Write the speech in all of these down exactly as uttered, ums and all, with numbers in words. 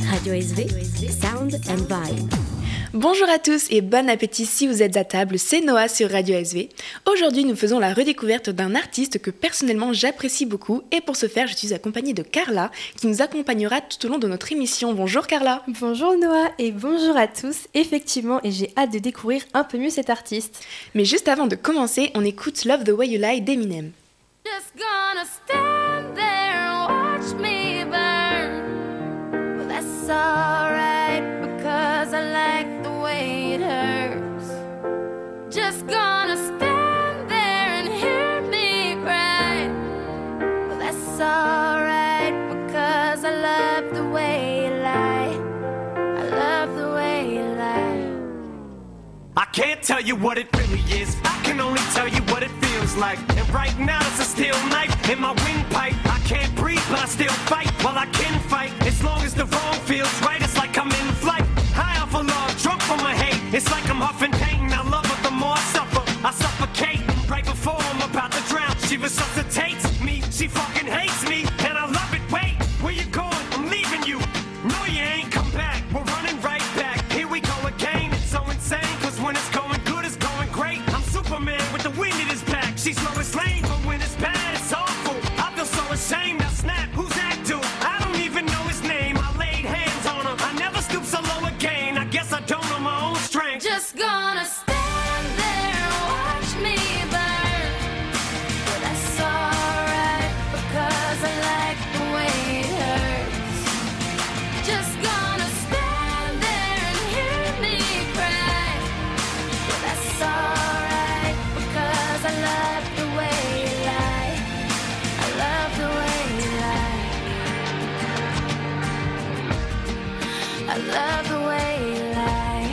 Radio S V, Sound and Vibe. Bonjour à tous et bon appétit si vous êtes à table, c'est Noah sur Radio S V. Aujourd'hui, nous faisons la redécouverte d'un artiste que personnellement j'apprécie beaucoup et pour ce faire, je suis accompagnée de Carla qui nous accompagnera tout au long de notre émission. Bonjour Carla. Bonjour Noah et bonjour à tous. Effectivement, et j'ai hâte de découvrir un peu mieux cet artiste. Mais juste avant de commencer, on écoute Love the Way You Lie d'Eminem. Just gonna stand there and watch me burn. Well, that's alright because I like the way it hurts. Just gonna stand there and hear me cry. Well, that's alright because I love the way you lie. I love the way you lie. I can't tell you what it really is. I can only tell you what it feels like. And right now it's a steel knife in my windpipe. I can't breathe, but I still fight. Well, I can fight as long as the wrong feels right. It's like I'm in flight, high off of love, drunk from my hate. It's like I'm huffing pain. I love her the more I suffer. I suffocate right before I'm about to drown. She resuscitates me. She fucking hates me, and I love it. Wait, where you going? I'm leaving you. No, you ain't come back. We're running right back. Here we go again. It's so insane. When it's going good, it's going great. I'm Superman with the wind in his back. She's slow as lane, but when it's bad, it's awful. I feel so ashamed. Now snap, who's that dude? I don't even know his name. I laid hands on him. I never stoop so low again. I guess I don't know my own strength. Just gonna stand there and watch me burn. Well, that's alright because I like the way it hurts. Just gonna stand there and hear me cry. That's alright because I love the way you lie. I love the way you lie. I love the way you lie.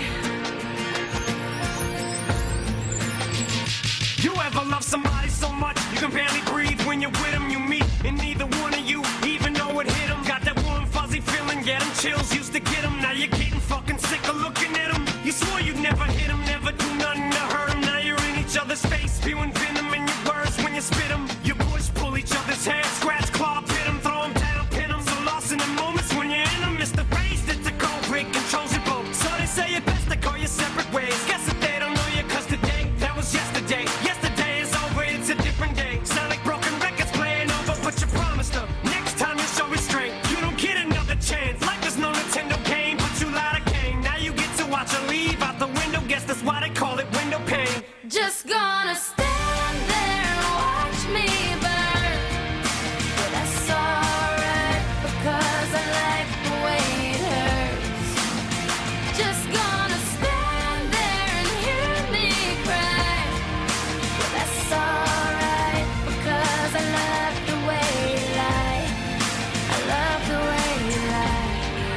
You ever love somebody so much you can barely breathe when you're with them? You meet, and neither one of you even know it hit them. Got that warm fuzzy feeling, yeah, them chills used to get them. Now you're getting fucking sick of looking at them. You swore you'd never hit them, never do nothing to hurt them. Now you're in each other's face, spewing venom in your words when you spit them. You push, pull each other's hair, scratch, claw, pit them, throw them down, pin them. So lost in the moments when you're in them, it's the phrase that's a cold break controls your boat. So they say it best to go your separate ways. Guess that they don't know you cause today, that was yesterday. Yesterday is over, it's a different day. Sound like broken records playing over, but you promised her next time you'll show restraint. You don't get another chance, like there's no Nintendo game, but you lied again. Now you get to watch her leave out the window, guess that's why they call it window pane. Just gonna stand there and watch me burn. But that's alright because I like the way it hurts. Just gonna stand there and hear me cry. But that's alright because I love the way you lie. I love the way you lie.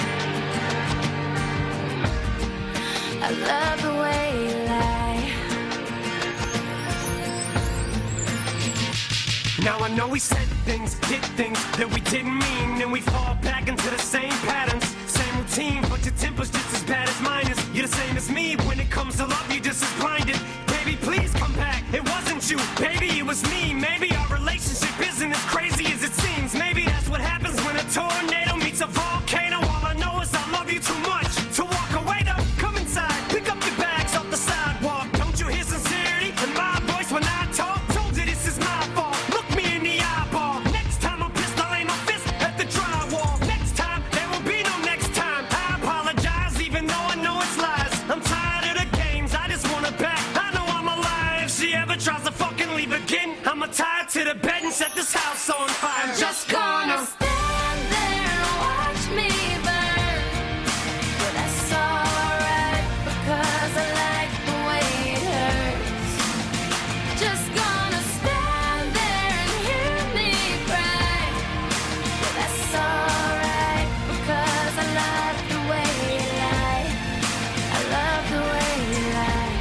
I love the way you lie. Now I know we said things, did things that we didn't mean, and we fall back into the same patterns, same routine, but your temper's just as bad as mine is. You're the same as me, when it comes to love, you're just as blinded. Baby, please come back, it wasn't you, baby, it was me. Maybe our relationship isn't as crazy as it seems. Maybe that's what happens when a tornado meets a volcano. All I know is I love you too much to walk away though. Come inside, pick up your bags off the sidewalk. Don't you hear sincerity in my voice when I talk? Told you this is my fault. Look me in the eyeball. Next time I'm pissed, I'll aim my fist at the drywall. Next time, there will be no next time. I apologize even though I know it's lies. I'm tired of the games, I just want her back. I know I'm alive. If she ever tries to fucking leave again, I'ma tie her to the bed and set this house on fire. I'm just gonna stand there and watch me burn. But that's alright because I like the way it hurts. Just gonna stand there and hear me cry. But that's alright because I love the way you lie. I love the way you lie.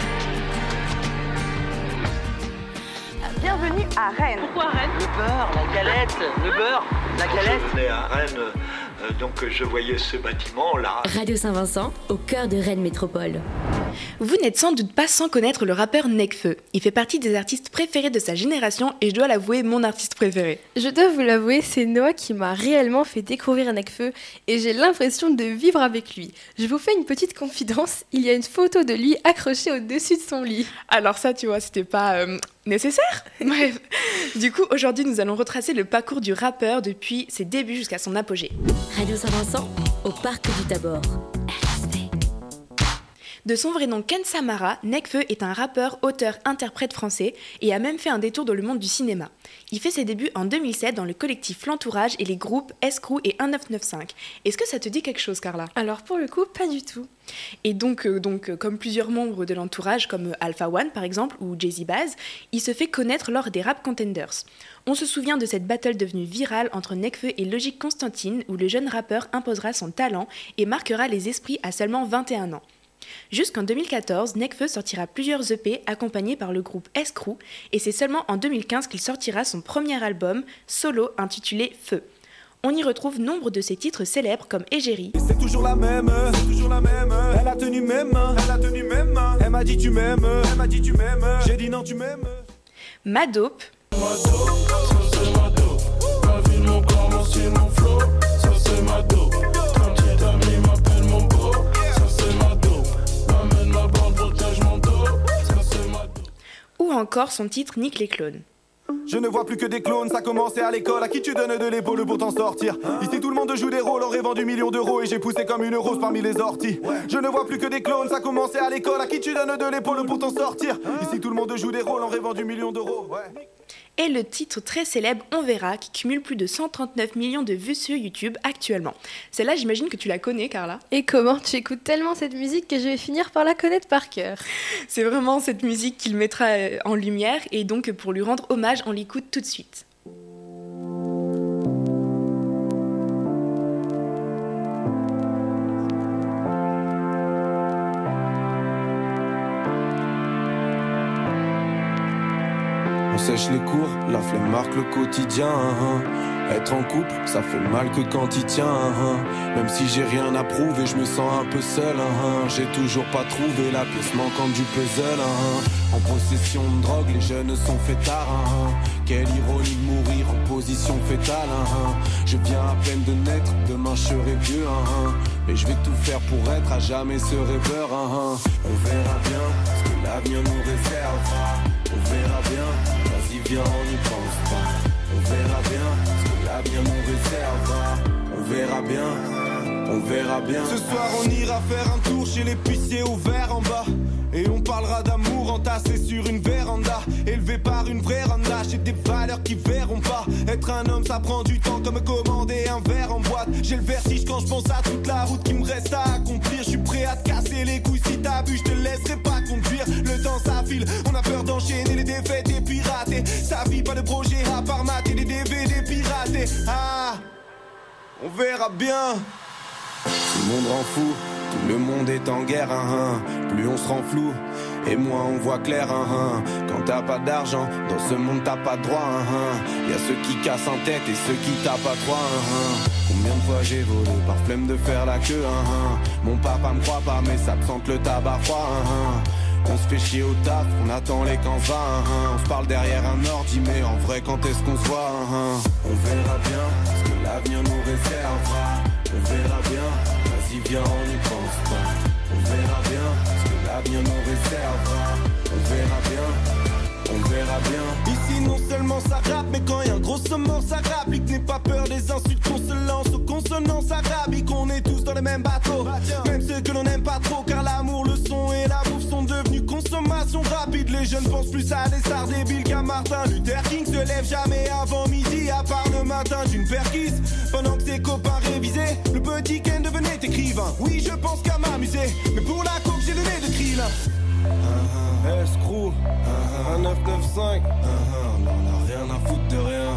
Bienvenue à Rennes. Pourquoi Rennes? Le beurre, la galette, le beurre, la galette. Je venais à Rennes Euh, donc je voyais ce bâtiment là. Radio Saint-Vincent, au cœur de Rennes Métropole. Vous n'êtes sans doute pas sans connaître le rappeur Nekfeu. Il fait partie des artistes préférés de sa génération et je dois l'avouer, mon artiste préféré. Je dois vous l'avouer, c'est Noah qui m'a réellement fait découvrir Nekfeu et j'ai l'impression de vivre avec lui. Je vous fais une petite confidence, il y a une photo de lui accrochée au-dessus de son lit. Alors ça, tu vois, c'était pas euh, nécessaire. Bref, du coup, aujourd'hui, nous allons retracer le parcours du rappeur depuis ses débuts jusqu'à son apogée. Radio Saint-Vincent, au parc du Tabor. De son vrai nom Ken Samara, Nekfeu est un rappeur, auteur, interprète français et a même fait un détour dans le monde du cinéma. Il fait ses débuts en deux mille sept dans le collectif L'Entourage et les groupes Escrew et un neuf neuf cinq. Est-ce que ça te dit quelque chose, Carla ? Alors pour le coup, pas du tout. Et donc, euh, donc euh, comme plusieurs membres de l'entourage, comme Alpha One par exemple, ou Jay-Z Baz, il se fait connaître lors des Rap Contenders. On se souvient de cette battle devenue virale entre Nekfeu et Logic Constantine, où le jeune rappeur imposera son talent et marquera les esprits à seulement vingt et un ans. Jusqu'en deux mille quatorze, Nekfeu sortira plusieurs E P accompagnés par le groupe Escrew, et c'est seulement en deux mille quinze qu'il sortira son premier album, solo, intitulé Feu. On y retrouve nombre de ses titres célèbres comme Égérie. C'est toujours la même, c'est toujours la même. Elle a tenu même, elle a tenu même. Elle m'a dit tu m'aimes, elle m'a dit tu m'aimes. J'ai dit non tu m'aimes. Ma Dope. Ma dope, ça c'est ma dope. Ma vie, mon corps, mon style, mon flow, ça c'est ma dope. Un petit ami m'appelle mon beau, ça c'est ma dope. M'amène ma bande, protège mon dos, ça c'est ma dope. Ou encore son titre Nique les clones. Je ne vois plus que des clones, ça commençait à l'école. À qui tu donnes de l'épaule pour t'en sortir? Ici tout le monde joue des rôles en rêvant du million d'euros. Et j'ai poussé comme une rose parmi les orties. Je ne vois plus que des clones, ça commençait à l'école. À qui tu donnes de l'épaule pour t'en sortir? Ici tout le monde joue des rôles en rêvant du million d'euros. Ouais. Et le titre très célèbre On Verra, qui cumule plus de cent trente-neuf millions de vues sur YouTube actuellement. Celle-là, j'imagine que tu la connais, Carla. Et comment? Tu écoutes tellement cette musique que je vais finir par la connaître par cœur. C'est vraiment cette musique qu'il mettra en lumière, et donc pour lui rendre hommage, on l'écoute tout de suite. On sèche les cours, la flemme marque le quotidien. Hein. Être en couple, ça fait mal que quand il tient. Hein. Même si j'ai rien à prouver, je me sens un peu seul. Hein. J'ai toujours pas trouvé la pièce manquante du puzzle. Hein. En possession de drogue, les jeunes sont fêtards. Hein. Quelle ironie de mourir en position fétale. Hein. Je viens à peine de naître, demain je serai vieux. Hein. Mais je vais tout faire pour être à jamais ce rêveur. Hein. On verra bien ce que l'avenir nous réservera. On verra bien, vas-y viens on n'y pense pas. On verra bien ce que l'avenir nous réservera. On verra bien, on verra bien. Ce soir on ira faire un tour chez l'épicier au verre en bas. Et on parlera d'amour entassé sur une véranda. Élevé par une vraie randa. J'ai des valeurs qui verront pas. Être un homme ça prend du temps comme commander un verre en boîte. J'ai le vertige quand je pense à toute la route qui me reste à accomplir. Je suis prêt à te casser les couilles si t'as bu. Je te laisserai pas conduire. Le temps s'affile, on a peur d'enchaîner les défaites et pirater. Sa vie pas de projet à part mater des D V D piratés. Ah, on verra bien. Tout le monde rend fou. Tout le monde est en guerre, hein, hein. Plus on se rend flou, et moins on voit clair, hein, hein. Quand t'as pas d'argent, dans ce monde t'as pas de droit, hein, hein. Y'a ceux qui cassent en tête et ceux qui tapent à trois, hein, hein. Combien de fois j'ai volé par flemme de faire la queue, hein, hein. Mon papa me croit pas mais ça te sente le tabac froid, hein, hein. On se fait chier au taf, on attend les camps va, hein, hein. On se parle derrière un ordi mais en vrai quand est-ce qu'on se voit, hein, hein. On verra bien ce que l'avenir nous réservera. On verra bien. Vas-y viens on n'y pense pas. On verra bien ce que l'avenir nous réservera. On verra bien, on verra bien. Ici non seulement ça rappe, mais quand y'a un gros saumon ça rapplique. N'aie pas peur des insultes qu'on se lance aux consonances arabiques. On est tous dans le même bateau, même ceux que l'on n'aime pas trop. Car l'amour, le son et la bouffe sont devenus consommation rapide. Les jeunes pensent plus à des stars débiles qu'à Martin Luther King. Se lève jamais avant midi, à part le matin d'une perquise. Pendant que ses copains révisaient, le petit Ken devenait écrivain. Oui, je pense qu'à m'amuser, mais pour la coke j'ai le nez de krill. Uh-huh. Escrew, uh-huh. un neuf neuf cinq, uh-huh. On a rien à foutre de rien.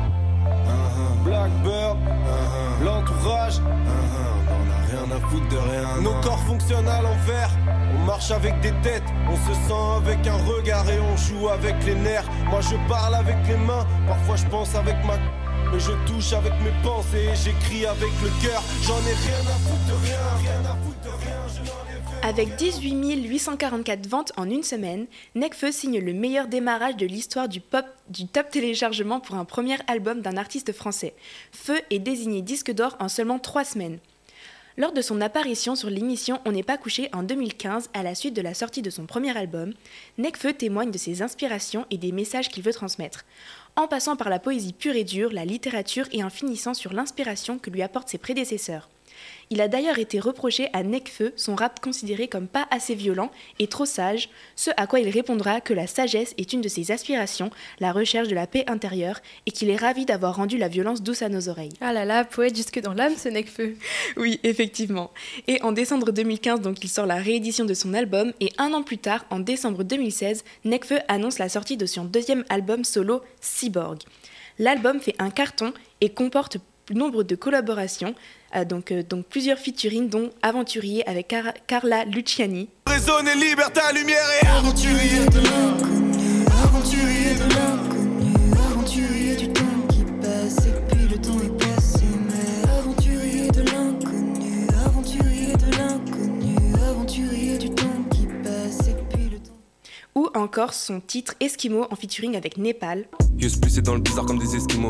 Uh-huh. Blackbird, uh-huh. L'entourage, uh-huh. On a rien à foutre de rien. Nos corps fonctionnent à l'envers. On marche avec des têtes, on se sent avec un regard et on joue avec les nerfs. Moi je parle avec les mains, parfois je pense avec ma... mais je touche avec mes pensées, j'écris avec le cœur. J'en ai rien à foutre de rien, rien à foutre de rien, je n'en ai fait. Avec dix-huit mille huit cent quarante-quatre ventes en une semaine, Nekfeu signe le meilleur démarrage de l'histoire du pop du top téléchargement pour un premier album d'un artiste français. Feu est désigné disque d'or en seulement trois semaines. Lors de son apparition sur l'émission On n'est pas couché en deux mille quinze, à la suite de la sortie de son premier album, Nekfeu témoigne de ses inspirations et des messages qu'il veut transmettre. En passant par la poésie pure et dure, la littérature et en finissant sur l'inspiration que lui apportent ses prédécesseurs. Il a d'ailleurs été reproché à Nekfeu son rap considéré comme pas assez violent et trop sage, ce à quoi il répondra que la sagesse est une de ses aspirations, la recherche de la paix intérieure, et qu'il est ravi d'avoir rendu la violence douce à nos oreilles. Ah là là, poète jusque dans l'âme ce Nekfeu. Oui, effectivement. Et en décembre deux mille quinze, donc, il sort la réédition de son album, et un an plus tard, en décembre deux mille seize, Nekfeu annonce la sortie de son deuxième album solo, Cyborg. L'album fait un carton et comporte nombre de collaborations, euh, donc, euh, donc plusieurs featuring, dont Aventurier avec Car- Carla Luciani. Raisonne et liberté, lumière et aventurier de l'inconnu, aventurier de l'inconnu, aventurier du temps qui passe et puis le temps est passé, mais aventurier de l'inconnu, aventurier de l'inconnu, aventurier du temps qui passe et puis le temps. Ou encore son titre Esquimau en featuring avec Népal. Yo splissé dans le bizarre comme des Esquimaux.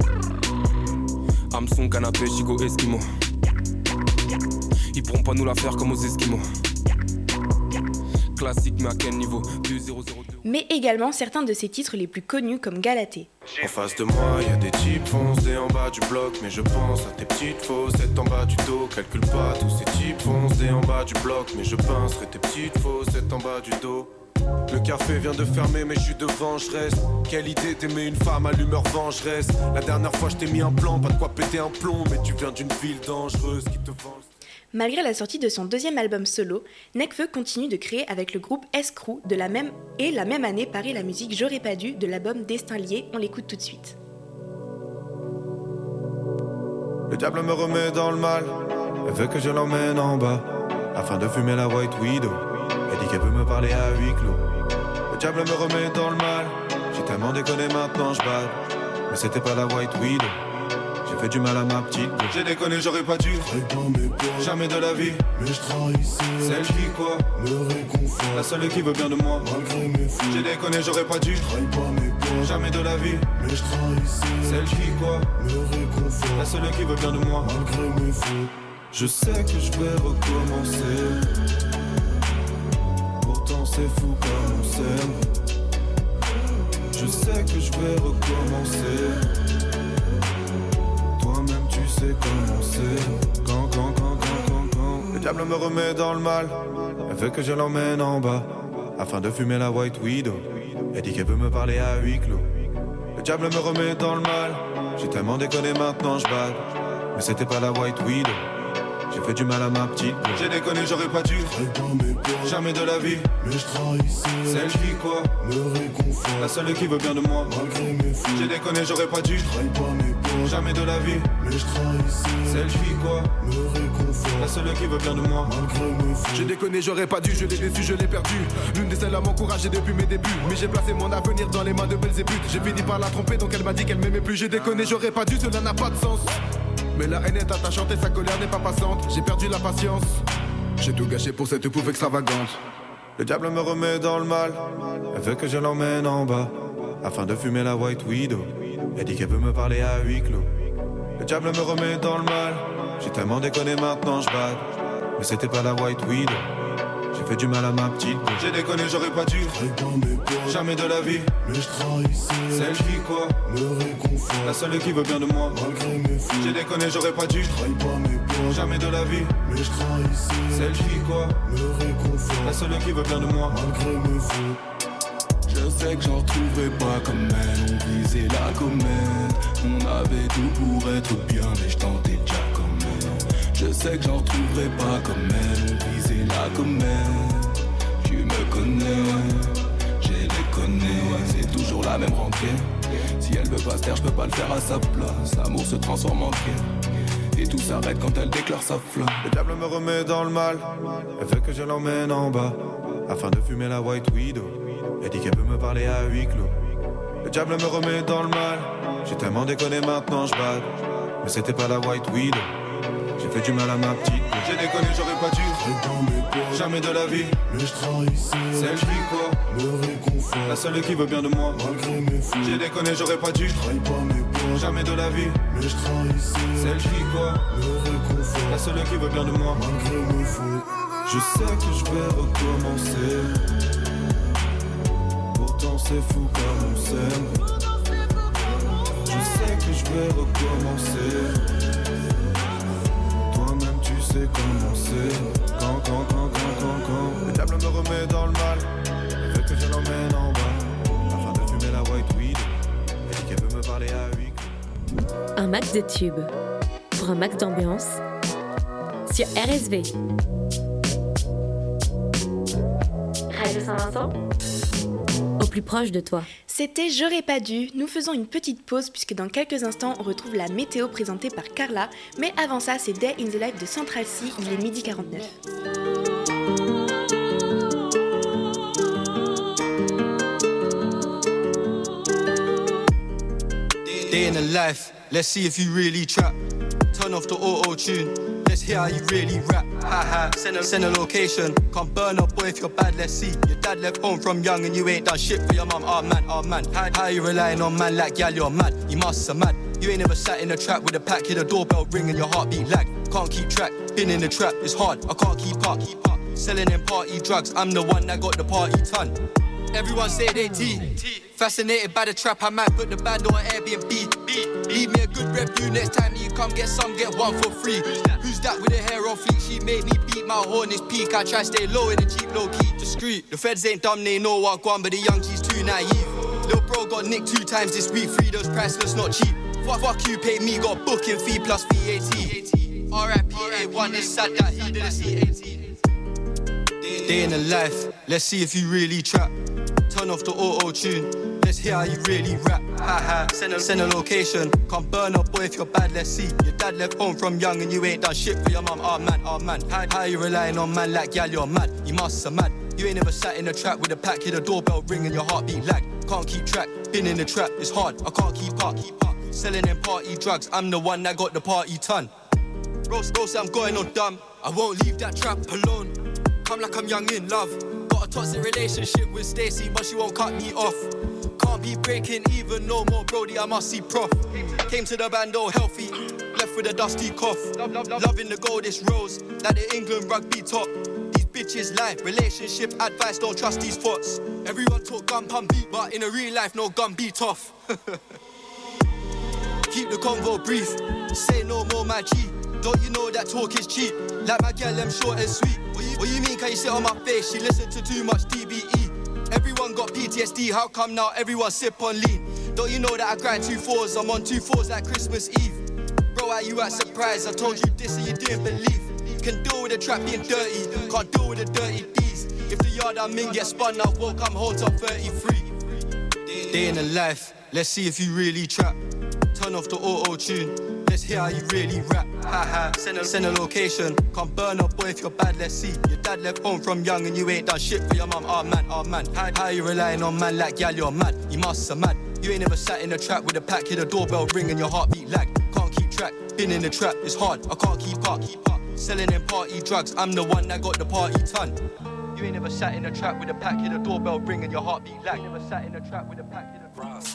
Hameçon, canapé, chico, Esquimaux. Ils pourront pas nous la faire comme aux Esquimaux. Classique, mais à quel niveau? deux zéro zéro deux. Mais également certains de ses titres les plus connus comme Galatée. En face de moi, y a des types foncés en bas du bloc, mais je pense à tes petites faussettes en bas du dos. Calcule pas tous ces types foncés en bas du bloc, mais je pincerai tes petites faussettes en bas du dos. Le café vient de fermer mais je suis devant, je reste. Quelle idée d'aimer une femme à l'humeur vengeresse. La dernière fois je t'ai mis un plan, pas de quoi péter un plomb, mais tu viens d'une ville dangereuse qui te venge. Malgré la sortie de son deuxième album solo, Nekfeu continue de créer avec le groupe S-Crew de la même et la même année paraît la musique J'aurais pas dû de l'album Destin lié, on l'écoute tout de suite. Le diable me remet dans le mal, elle veut que je l'emmène en bas, afin de fumer la White Widow. Elle dit qu'elle veut me parler à huis clos. Le diable me remet dans le mal, j'ai tellement déconné maintenant je bats. Mais c'était pas la White Widow, j'ai fait du mal à ma petite. J'ai déconné, j'aurais pas dû, jamais de la vie. Mais je trahissais celle qui quoi me réconfort, la seule qui veut bien de moi malgré mes fous. J'ai déconné, j'aurais pas dû, jamais de la vie. Mais je trahissais celle qui quoi me réconfort, la seule qui veut bien de moi malgré mes fous. Je sais que je vais recommencer, pourtant c'est fou comme on s'aime. Je sais que je vais recommencer, toi-même tu sais comment c'est. Quand, quand, quand, quand, quand, quand le diable me remet dans le mal, elle veut que je l'emmène en bas, afin de fumer la White Widow. Elle dit qu'elle veut me parler à huis clos. Le diable me remet dans le mal, j'ai tellement déconné maintenant je bats. Mais c'était pas la White Widow, j'ai fait du mal à ma petite. J'ai déconné, j'aurais pas dû, jamais de la vie. Mais je trahissais celle qui quoi me réconfort, la seule qui veut bien de moi malgré mes fous. J'ai déconné, j'aurais pas dû, jamais de la vie. Mais je trahissais celle qui quoi me réconfort, la seule qui veut bien de moi malgré mes fous. J'ai déconné, j'aurais pas dû, je l'ai déçu, je l'ai perdu. L'une des seules à m'encourager depuis mes débuts, mais j'ai placé mon avenir dans les mains de Belzébuth. J'ai fini par la tromper donc elle m'a dit qu'elle m'aimait plus. J'ai déconné, j'aurais pas dû, cela n'a pas de sens. Mais la haine est attachante et sa colère n'est pas passante. J'ai perdu la patience, j'ai tout gâché pour cette pouffe extravagante. Le diable me remet dans le mal, elle veut que je l'emmène en bas, afin de fumer la White Widow. Elle dit qu'elle veut me parler à huis clos. Le diable me remet dans le mal, j'ai tellement déconné maintenant je bats. Mais c'était pas la White Widow, j'ai fait du mal à ma petite. J'ai déconné, j'aurais pas dû, jamais de la vie. Mais je trahissais celle qui quoi me réconfort, la seule qui veut bien de moi malgré mes fous. J'ai déconné, j'aurais pas dû, jamais de la vie. Mais je trahissais celle qui quoi me réconfort, la seule qui veut bien de moi malgré mes fous. Je sais que j'en retrouverai pas comme elle, on visait la comète. On avait tout pour être bien, mais je tentais déjà quand même. Je sais que j'en retrouverai pas comme elle, on visait la comète. Tu me connais, j'ai déconné, c'est toujours la même rentrée. Si elle veut pas se taire, je peux pas le faire à sa place. L'amour se transforme en guerre, et tout s'arrête quand elle déclare sa flamme. Le diable me remet dans le mal, elle veut que je l'emmène en bas, afin de fumer la White Widow. Elle dit qu'elle veut me parler à huis clos. Le Le diable me remet dans le mal. J'ai tellement déconné maintenant je bave. Mais c'était pas la white weed. J'ai fait du mal à ma petite. J'ai déconné, j'aurais pas dû. Jamais de la vie. Mais je trahissais. Celle qui quoi me réconfort. La seule qui veut bien de moi. Malgré mes fautes. J'ai déconné, j'aurais pas dû. Je trahis pas mes potes. Jamais de la vie. Mais je trahissais. Celle qui quoi me réconfort. La seule qui veut bien de moi. Malgré mes fautes. Je sais que je vais recommencer. Pourtant c'est fou comme on s'aime. Je sais que je vais recommencer. Toi-même tu sais comment c'est. Quand, quand, quand, quand, quand, quand le diable me remet dans le mal. Il veut que je l'emmène en bas afin de fumer la white weed. Elle dit qu'elle veut me parler à huit. Un max de tubes pour un max d'ambiance sur R S V. Radio Saint-Vincent, au plus proche de toi. C'était J'aurais pas dû. Nous faisons une petite pause puisque dans quelques instants on retrouve la météo présentée par Carla. Mais avant ça, c'est Day in the Life de Central C. Il est midi quarante-neuf. Day in the life, let's see if you really trap. Turn off the auto-tune, let's hear how you really rap. Ha ha, send a, send a location. Can't burn up, boy, if you're bad, let's see. Your dad left home from young and you ain't done shit for your mum. Oh man, oh man. How, how you relying on man like gal, you're mad. You must have mad. You ain't never sat in a trap with a pack, hear the doorbell ring and your heartbeat lag. Can't keep track, been in the trap, it's hard, I can't keep up. Selling them party drugs, I'm the one that got the party ton. Everyone say they T. Fascinated by the trap, I might put the band on Airbnb. Leave me a good review next time you come get some, get one for free. Who's that with the hair on fleek? She made me beat my horn, it's peak. I try stay low in the Jeep, low key, discreet. The feds ain't dumb, they know what gone, but the young G's too naive. Lil' bro got nicked two times this week, free those priceless, not cheap. Fuck, fuck you, pay me, got booking fee plus V A T. R I P A one, it's sad that he did a C A T. Day in the life, let's see if you really trap. Turn off the auto-tune, let's hear how you really rap. Ha ha, send a, send a location. Can't burn up, boy, if you're bad, let's see. Your dad left home from young and you ain't done shit for your mum. Oh man, oh man. How, how you relying on man like gal, you're mad. You must have mad. You ain't never sat in a trap with a pack, hear the doorbell ring and your heartbeat lag. Can't keep track, been in the trap, it's hard, I can't keep up. Keep up. Selling them party drugs, I'm the one that got the party ton. Rose, Rose, I'm going on dumb. I won't leave that trap alone. Come like I'm young in love. Got a toxic relationship with Stacey, but she won't cut me off. Can't be breaking even no more, Brody, I must see prof. Came to the band all healthy, left with a dusty cough. Loving the gold, this rose, like the England rugby top. These bitches lie, relationship advice, don't trust these thoughts. Everyone talk gun pump beat, but in a real life, no gun beat off. Keep the convo brief, say no more my G. Don't you know that talk is cheap? Like my girl, I'm short and sweet. What you, what you mean, can you sit on my face? She listened to too much D B E. Everyone got P T S D, how come now everyone sip on lean? Don't you know that I grind two fours, I'm on two fours like Christmas Eve. Bro, how you at surprise? I told you this and you didn't believe. Can deal with the trap being dirty, can't deal with the dirty D's. If the yard I'm in gets spun, I won't come home till thirty-three. Day in the life, let's see if you really trap. Turn off the auto-tune, let's hear how you really rap. Ha ha, send a, send a location. Can't burn up, boy, if you're bad, let's see. Your dad left home from young and you ain't done shit for your mum. Oh man, oh man. How, how you relying on man like gal, you're mad. You must have mad. You ain't never sat in a trap with a pack, hear the doorbell ring and your heartbeat lag. Can't keep track, been in the trap, it's hard, I can't keep up. Keep up. Selling them party drugs, I'm the one that got the party ton. You ain't never sat in a trap with a pack, hear the doorbell ring and your heartbeat lag. Never sat in a trap with a pack, hear the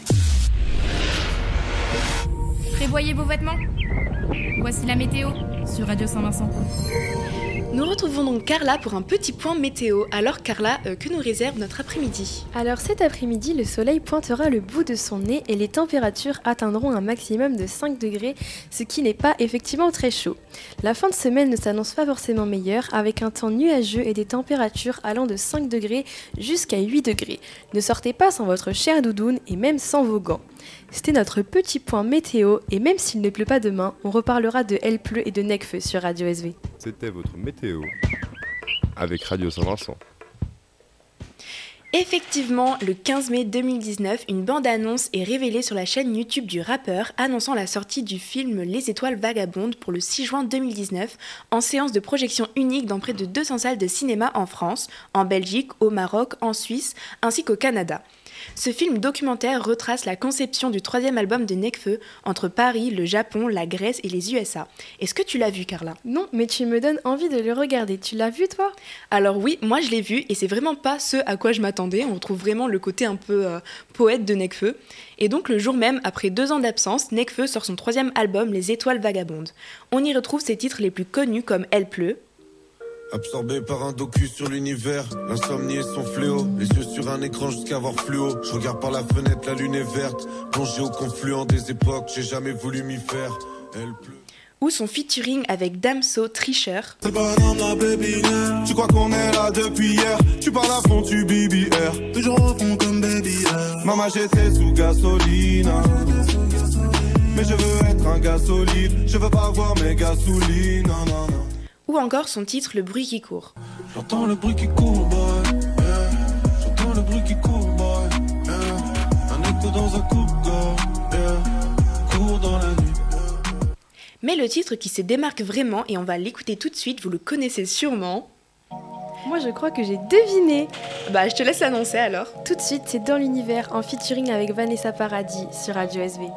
Prévoyez vos vêtements. Voici la météo sur Radio Saint-Vincent. Nous retrouvons donc Carla pour un petit point météo. Alors Carla, euh, que nous réserve notre après-midi ? Alors cet après-midi, le soleil pointera le bout de son nez et les températures atteindront un maximum de cinq degrés, ce qui n'est pas effectivement très chaud. La fin de semaine ne s'annonce pas forcément meilleure, avec un temps nuageux et des températures allant de cinq degrés jusqu'à huit degrés. Ne sortez pas sans votre chère doudoune et même sans vos gants. C'était notre petit point météo et même s'il ne pleut pas demain, on reparlera de Elle pleut et de Necfeu sur Radio S V. C'était votre météo avec Radio Saint-Vincent. Effectivement, le quinze mai deux mille dix-neuf, une bande-annonce est révélée sur la chaîne YouTube du rappeur annonçant la sortie du film Les Étoiles Vagabondes pour le six juin deux mille dix-neuf en séance de projection unique dans près de deux cents salles de cinéma en France, en Belgique, au Maroc, en Suisse ainsi qu'au Canada. Ce film documentaire retrace la conception du troisième album de Nekfeu entre Paris, le Japon, la Grèce et les U S A. Est-ce que tu l'as vu, Carla ? Non, mais tu me donnes envie de le regarder. Tu l'as vu, toi ? Alors oui, moi je l'ai vu et c'est vraiment pas ce à quoi je m'attendais. On retrouve vraiment le côté un peu euh, poète de Nekfeu. Et donc le jour même, après deux ans d'absence, Nekfeu sort son troisième album, Les Étoiles Vagabondes. On y retrouve ses titres les plus connus comme Elle pleut. Absorbé par un docu sur l'univers, l'insomnie est son fléau. Les yeux sur un écran jusqu'à voir fluo. Je regarde par la fenêtre, la lune est verte. Plongé au confluent des époques, j'ai jamais voulu m'y faire. Elle pleut. Ou son featuring avec Damso, Tricheur. C'est pas dans ma baby, tu crois qu'on est là depuis hier. Tu parles à fond, tu B B R. Toujours au fond comme baby R. Maman, j'étais sous gasoline. Mais je veux être un gars solide. Je veux pas voir mes gasolines. Non, non, non. Ou encore son titre Le bruit qui court. J'entends le bruit qui court, boy. Yeah. J'entends le bruit qui court, boy. Yeah. Un écho dans un coupe-gorge. Yeah. Court dans la nuit. Mais le titre qui se démarque vraiment, et on va l'écouter tout de suite, vous le connaissez sûrement. Moi, je crois que j'ai deviné. Bah, je te laisse l'annoncer alors. Tout de suite, c'est Dans l'univers en featuring avec Vanessa Paradis sur Radio S V.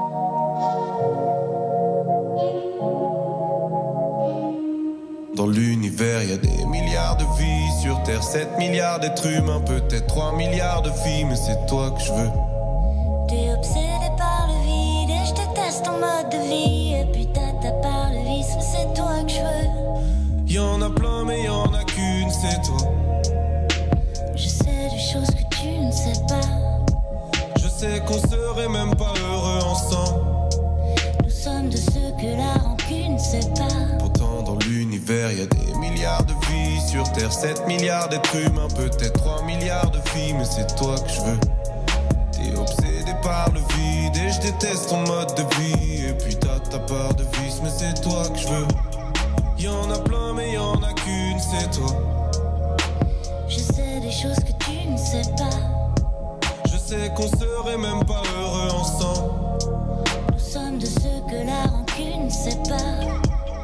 Dans l'univers, y a des milliards de vies. Sur Terre, sept milliards d'êtres humains. Peut-être trois milliards de filles, mais c'est toi que je veux. T'es obsédé par le vide et je déteste ton mode de vie. Et puis t'as par le vice, mais c'est toi que je veux. Y'en a plein, mais y'en a qu'une, c'est toi. Je sais des choses que tu ne sais pas. Je sais qu'on serait même pas heureux ensemble. Nous sommes de ceux que la rancune sépare. Pourtant dans l'univers, y a des milliards de vies. Sur Terre, sept milliards d'êtres humains. Peut-être trois milliards de filles, mais c'est toi que je veux. T'es obsédé par le vide et je déteste ton mode de vie. Et puis t'as ta part de vice, mais c'est toi que je veux. Y'en a plein, mais y'en a qu'une, c'est toi. Je sais des choses que tu ne sais pas. Je sais qu'on serait même pas heureux ensemble. Nous sommes de ceux que la rancune sépare.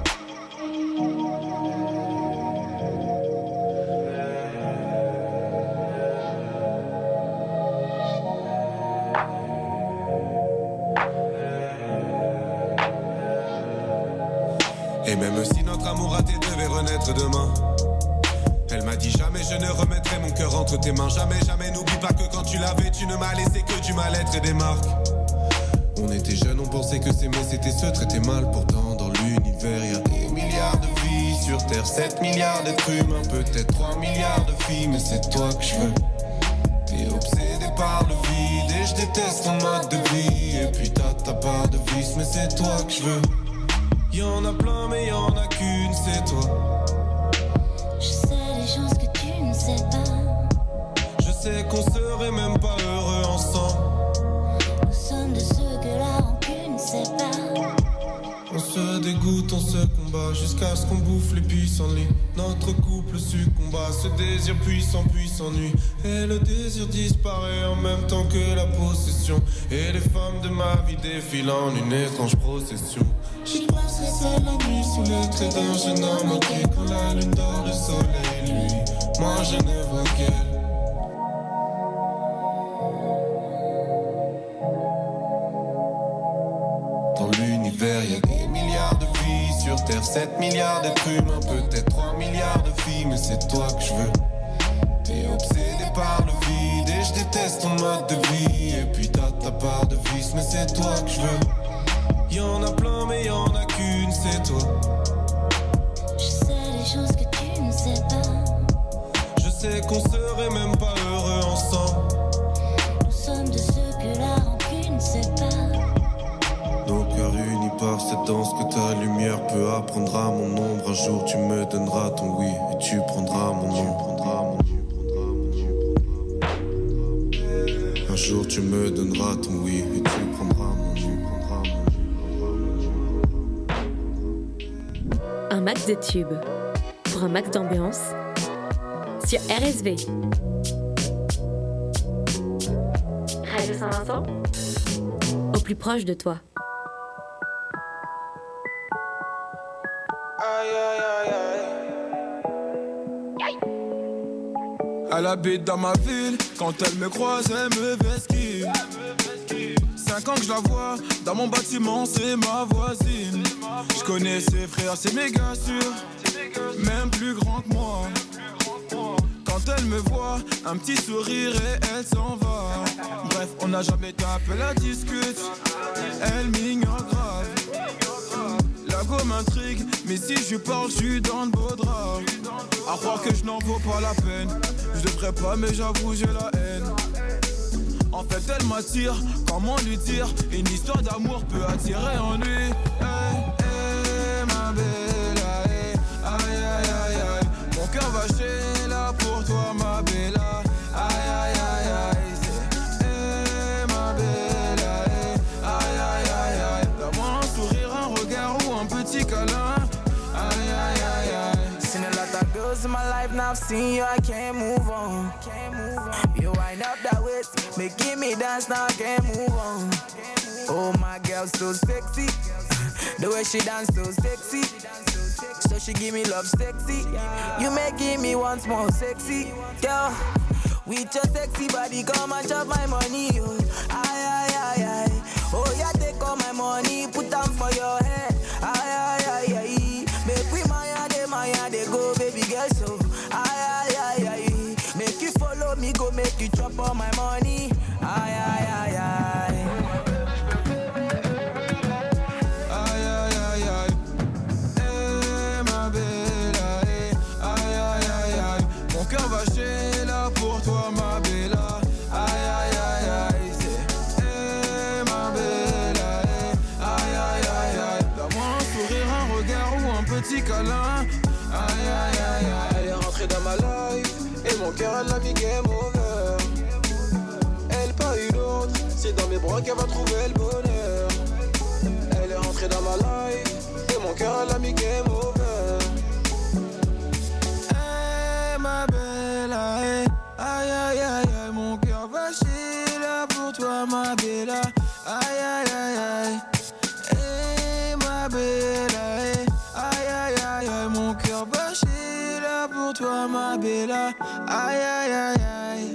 Et même si notre amour raté devait renaître demain, elle m'a dit jamais je ne remettrai mon cœur entre tes mains. Jamais, jamais, n'oublie pas que quand tu l'avais, tu ne m'as laissé que du mal-être et des marques. On était jeunes, on pensait que s'aimer c'était se traiter mal. Pourtant dans l'univers y a des milliards de vies. Sur Terre, sept milliards d'êtres humains. Peut-être trois milliards de filles, mais c'est toi que je veux. T'es obsédé par le vide et je déteste ton mode de vie. Et puis t'as ta part de vice, mais c'est toi que je veux. Y'en a plein, mais y'en a qu'une, c'est toi. Je sais des choses que tu ne sais pas. Je sais qu'on serait même pas heureux ensemble. Nous sommes de ceux que la rancune sépare. On se dégoûte, on se combat jusqu'à ce qu'on bouffe les pissenlits. Notre couple succomba, ce désir puissant puis s'ennuie. Et le désir disparaît en même temps que la possession. Et les femmes de ma vie défilent en une étrange procession. J'y passerai seul la nuit sous les traits d'un jeune homme qui, quand la lune dort, le soleil lui. Moi je ne vois qu'elle. Dans l'univers, y a des milliards de vies. Sur Terre, sept milliards d'êtres humains. Peut-être trois milliards de filles, mais c'est toi que je veux. T'es obsédé par le vide et je déteste ton mode de vie. Et puis t'as ta part de vice, mais c'est toi que je veux. Y'en a plein, mais y'en a qu'une, c'est toi. Je sais des choses que tu ne sais pas. Je sais qu'on serait même pas heureux ensemble. Nous sommes de ceux que la rancune sépare. Nos cœurs unis par cette danse que ta lumière peut apprendre à mon ombre. Un jour tu me donneras ton oui et tu prendras mon nom. Un jour tu me donneras ton oui et tu prendras mon nom. Un max de tubes pour un max d'ambiance sur R S V. Radio Saint-Vincent, au plus proche de toi. Aïe Elle habite dans ma ville, quand elle me croise, elle me vesquille. Cinq ans que je la vois, dans mon bâtiment, c'est ma voisine. Je connais ses frères, c'est méga sûr, même plus grand que moi. Quand elle me voit, un petit sourire et elle s'en va. Bref, on n'a jamais tapé la discute, elle m'ignore grave. La go m'intrigue, mais si je lui parle, je suis dans le beau drap. À croire que je n'en vaux pas la peine, je devrais pas mais j'avoue j'ai la haine. En fait elle m'attire, comment lui dire, une histoire d'amour peut attirer en lui. Hey, hey, ma belle, hey, aïe aïe aïe aïe. Mon cœur va chez là pour toi ma belle, aïe aïe aïe aïe. Hey, ma belle, hey, aïe aïe aïe aïe. Donne-moi un sourire, un regard ou un petit câlin. Aïe aïe aïe aïe. Seen a lot of girls in my life, now I've seen you, I can't move on. You wind up that waist, making me dance, now I can't move on. Oh my girl, so sexy. The way she dance, so sexy. So she give me love, sexy. You making me once more sexy, girl. With your sexy body, come and chop my money, oh. Aye aye aye aye. Oh yeah, take all my money, put them for your head. Aye aye aye aye. Make we maya de maya de go, baby girl, so. Aye aye aye aye. Make you follow me, go make you chop all my money. Aye aye aye aye. Aïe aïe aïe aïe. Eh ma belle, aïe aïe aïe aïe aïe. Mon cœur va chez là pour toi ma belle. Aïe aïe aïe aïe. C'est eh ma belle, aïe aïe aïe aïe aïe. Donne-moi un sourire, un regard ou un petit câlin. Aïe aïe aïe aïe. Elle est rentrée dans ma life et mon cœur elle l'a mis game over. Elle pas une autre, c'est dans mes bras qu'elle va trouver le bonheur. Elle est rentrée dans ma life et mon cœur elle a mis game over. Hey ma belle, aïe aïe aïe aïe. Mon cœur va chier là pour toi ma belle. Aïe aïe aïe aïe. Hey ma belle, aïe aïe aïe aïe. Mon cœur va chier là pour toi ma belle. Aïe aïe aïe aïe.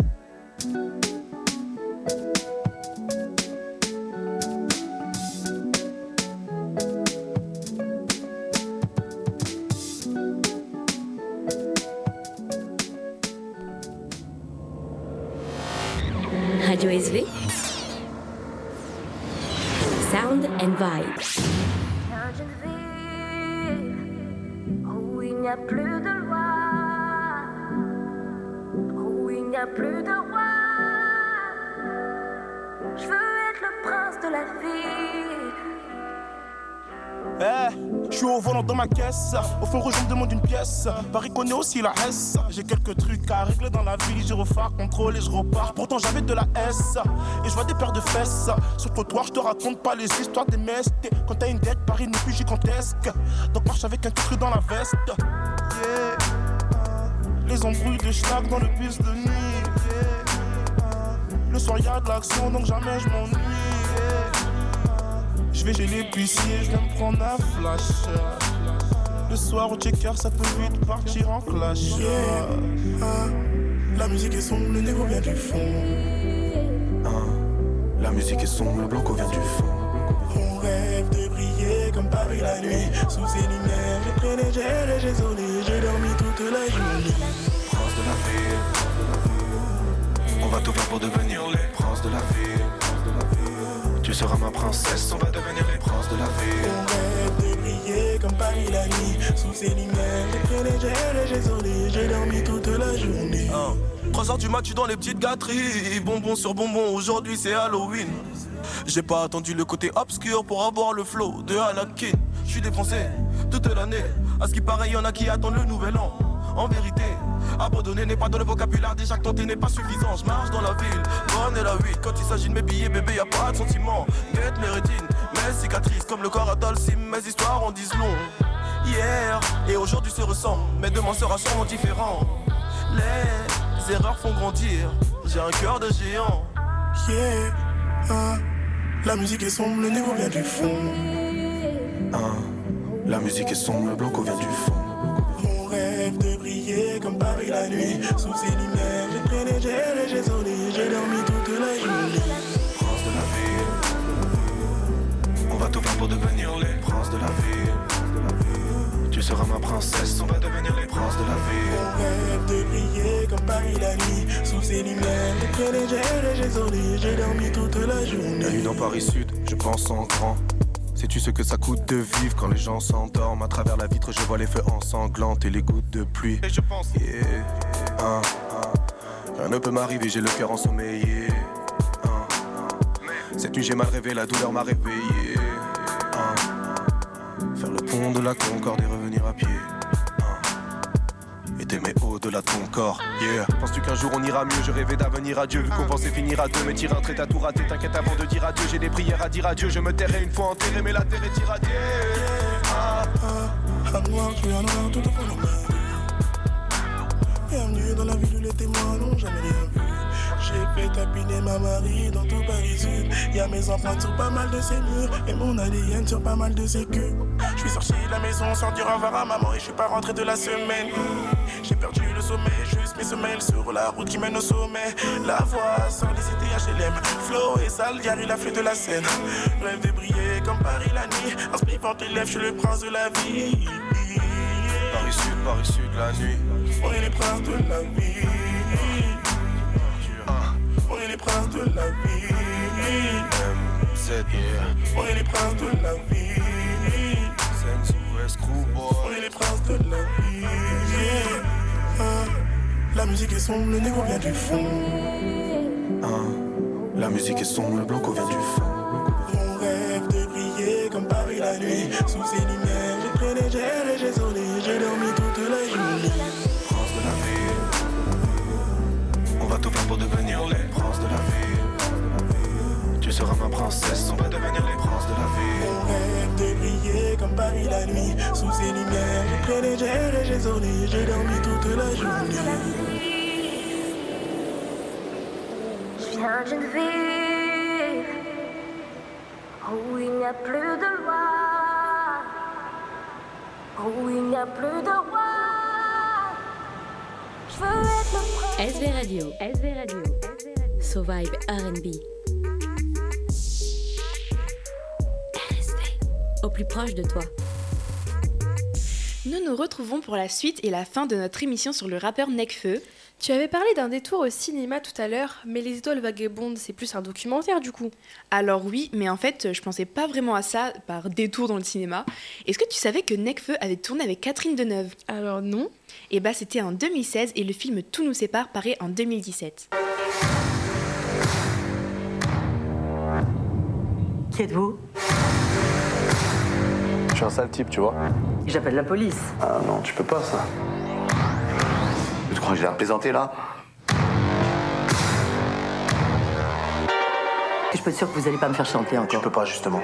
Radio S V Sound and Vibe. Où il n'y a plus de loi, où il n'y a plus de roi. Je veux être le prince de la vie. Eh, je suis au volant dans ma caisse. Au fond rouge, on me demande une pièce. Paris connaît aussi la S. J'ai quelques trucs à régler dans la vie. Je refais contrôle et je repars. Pourtant j'avais de la S. Et je vois des paires de fesses. Sur le trottoir, je te raconte pas les histoires des mestes. Quand t'as une dette, Paris n'est plus gigantesque. Donc marche avec un truc dans la veste. Yeah. Les embrouilles de schnack dans le bus de nuit. Yeah. Le soir y'a de l'action, donc jamais je m'ennuie. Je vais chez l'épicier, je vais me prendre un flash. Le soir au checker, ça peut vite partir en clash. Yeah. Ah, la musique est sombre, le négo vient du fond. Ah, la musique est sombre, le blanco vient du fond. On rêve de briller comme Paris la nuit. Sous ces lumières, j'ai pris les gels et j'ai zoné. J'ai dormi toute la journée. Prince de la ville, on va tout faire pour devenir les princes de la ville. Tu seras ma princesse, on va devenir les princes de la ville. On rêve de briller comme Paris la nuit. Sous ces lumières, j'ai pris les gels et j'ai zoné. J'ai dormi toute la journée. Ah. trois heures du mat, tu dans les petites gâteries. Bonbon sur bonbon, aujourd'hui c'est Halloween. J'ai pas attendu le côté obscur pour avoir le flow de Anakin. J'suis défoncé toute l'année. À ce qui paraît, y'en a qui attendent le nouvel an. En vérité, abandonner n'est pas dans le vocabulaire. Déjà que tenter n'est pas suffisant. Je marche dans la ville, bonne et la huit. Quand il s'agit de mes billets, bébé, y'a pas de sentiment. Guette mes rétines, mes cicatrices. Comme le corps à Dalsim, mes histoires en disent long. Hier et aujourd'hui se ressemblent, mais demain sera sûrement différent. Les erreurs font grandir, j'ai un cœur de géant. Yeah, ah, la musique est sombre, le négo vient du fond. Ah, la musique est sombre, le blanco vient du fond. On rêve de briller briller comme Paris la nuit. Sous ces lumières, j'ai pris les gels et j'ai sonné. J'ai dormi toute la journée. Prince de la ville, on va tout faire pour devenir les princes de la ville. Tu seras ma princesse, on va devenir les princes de la ville. On rêve de briller comme Paris la nuit. Sous ces lumières, j'ai pris les gels et j'ai sonné. J'ai dormi toute la journée. La nuit dans Paris Sud, je pense en grand. Sais-tu ce que ça coûte de vivre quand les gens s'endorment? À travers la vitre, je vois les feux ensanglantes et les gouttes de pluie. Et je pense, yeah, hein, hein. Rien ne peut m'arriver, j'ai le cœur ensommeillé. Hein, hein. Cette nuit, j'ai mal rêvé, la douleur m'a réveillé. Hein. Faire le pont de la Concorde et revenir à pied. Hein. Et t'aimer au-delà de ton corps. Yeah. Penses-tu qu'un jour on ira mieux? Je rêvais d'avenir à Dieu. Vu qu'on pensait finir à deux, mais tirer un trait à tout raté. T'inquiète avant de dire adieu, j'ai des prières à dire adieu. Je me tairai une fois enterré, mais la terre est irradiée. Ah, ah, à noir, je suis à noir, tout au fond de moi. Bienvenue dans la ville où les témoins n'ont jamais rien vu. J'ai fait tapiner ma Marie dans tout Paris Sud. Y'a mes empreintes sur pas mal de ces murs et mon A D N sur pas mal de ces queues. Je suis sorti de la maison sans dire au revoir à maman et je suis pas rentré de la semaine. J'ai perdu le sommeil, juste mes semelles sur la route qui mène au sommet. La voix sort des cités H L M. Flo et sale, Gary la flûte de la scène. Rêve de briller comme Paris la nuit. En spliffant tes lèvres, je suis le prince de la vie. Paris Sud, Paris Sud, la nuit. On est les princes de la vie. On est les princes de la vie. M Z, yeah. On est les princes de la vie. Sensu, Screwboy. On est les princes de la vie. Yeah. Ah, la musique est sombre, le négro vient du fond. Ah, la musique est sombre, le blanco vient du fond. On rêve de briller comme Paris la nuit. Sous ces lumières, j'ai pris les gels et j'ai sonné. J'ai dormi toute la journée. Prince de la ville, on va tout faire pour devenir les princes de la ville. Tu seras ma princesse, on va devenir les princes de la ville. On rêve de briller comme Paris la nuit. Sous ces lumières, j'ai pris les gels et j'ai sonné. J'ai dormi toute la journée. Je viens d'une ville où il n'y a plus de loi, où il n'y a plus de roi. Je veux être le prince. S V Radio, S V Radio, So Vibe R and B. R S V, au plus proche de toi. Nous nous retrouvons pour la suite et la fin de notre émission sur le rappeur Nekfeu. Tu avais parlé d'un détour au cinéma tout à l'heure, mais Les Étoiles Vagabondes, c'est plus un documentaire du coup. Alors oui, mais en fait, je pensais pas vraiment à ça par détour dans le cinéma. Est-ce que tu savais que Nekfeu avait tourné avec Catherine Deneuve? Alors non. Et bah c'était en deux mille seize et le film Tout nous sépare paraît en deux mille dix-sept. Qui êtes-vous? Je suis un sale type, tu vois. J'appelle la police. Ah non, tu peux pas ça. Tu crois que j'ai l'air plaisanter là? Je peux être sûr que vous allez pas me faire chanter encore. Tu peux pas justement.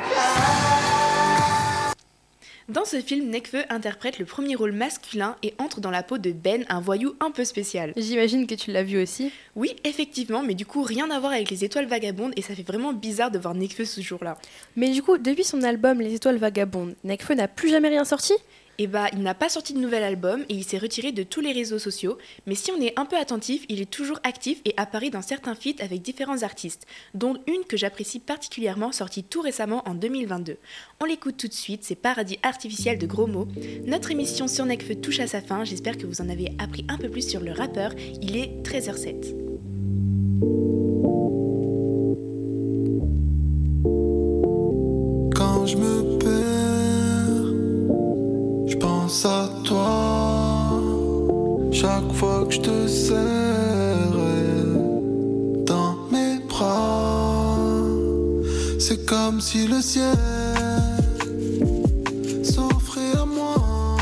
Dans ce film, Nekfeu interprète le premier rôle masculin et entre dans la peau de Ben, un voyou un peu spécial. J'imagine que tu l'as vu aussi. Oui, effectivement, mais du coup, rien à voir avec Les Étoiles Vagabondes et ça fait vraiment bizarre de voir Nekfeu ce jour-là. Mais du coup, depuis son album Les Étoiles Vagabondes, Nekfeu n'a plus jamais rien sorti ? Et bah, il n'a pas sorti de nouvel album et il s'est retiré de tous les réseaux sociaux, mais si on est un peu attentif, il est toujours actif et apparaît dans certains feats avec différents artistes, dont une que j'apprécie particulièrement, sortie tout récemment en deux mille vingt-deux. On l'écoute tout de suite, c'est Paradis Artificiel de Gros Mots. Notre émission sur Nekfeu touche à sa fin, j'espère que vous en avez appris un peu plus sur le rappeur, il est treize heures zéro sept. Quand je me perds, je pense à toi. Chaque fois que je te serre dans mes bras, c'est comme si le ciel s'offrait à moi.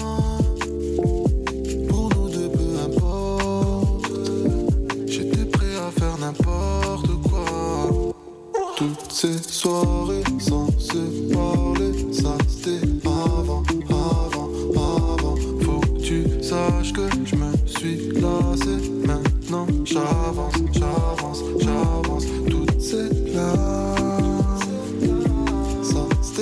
Pour nous deux, peu importe, j'étais prêt à faire n'importe quoi. Toutes ces soirées sans se parler, ça c'était avant, avant, avant. Faut que tu saches que je me suis lassé. Maintenant j'avance, j'avance, j'avance. Toutes ces larmes, ça c'était